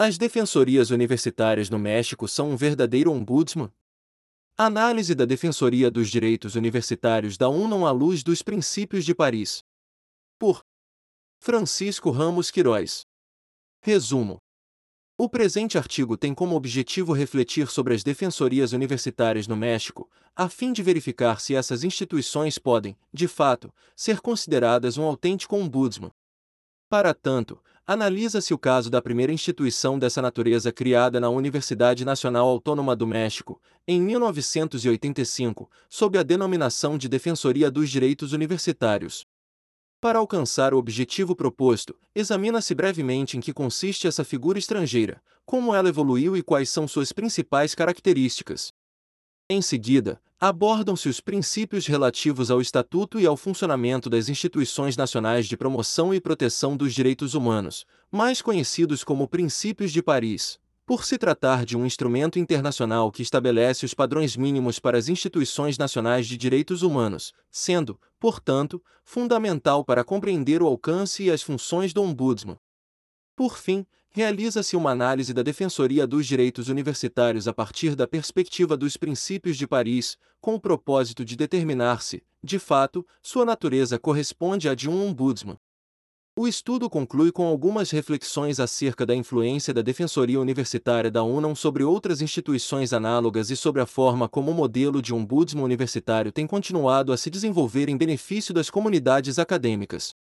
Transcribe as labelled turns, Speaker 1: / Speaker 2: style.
Speaker 1: As defensorias universitárias no México são um verdadeiro ombudsman? Análise da Defensoria dos Direitos Universitários da UNAM à luz dos princípios de Paris. Por Francisco Ramos Queiroz. Resumo. O presente artigo tem como objetivo refletir sobre as defensorias universitárias no México, a fim de verificar se essas instituições podem, de fato, ser consideradas um autêntico ombudsman. Para tanto, analisa-se o caso da primeira instituição dessa natureza criada na Universidade Nacional Autônoma do México, em 1985, sob a denominação de Defensoria dos Direitos Universitários. Para alcançar o objetivo proposto, examina-se brevemente em que consiste essa figura estrangeira, como ela evoluiu e quais são suas principais características. Em seguida, abordam-se os princípios relativos ao Estatuto e ao funcionamento das instituições nacionais de promoção e proteção dos direitos humanos, mais conhecidos como Princípios de Paris, por se tratar de um instrumento internacional que estabelece os padrões mínimos para as instituições nacionais de direitos humanos, sendo, portanto, fundamental para compreender o alcance e as funções do Ombudsman. Por fim, realiza-se uma análise da Defensoria dos Direitos Universitários a partir da perspectiva dos Princípios de Paris, com o propósito de determinar se, de fato, sua natureza corresponde à de um ombudsman. O estudo conclui com algumas reflexões acerca da influência da Defensoria Universitária da UNAM sobre outras instituições análogas e sobre a forma como o modelo de ombudsman universitário tem continuado a se desenvolver em benefício das comunidades acadêmicas.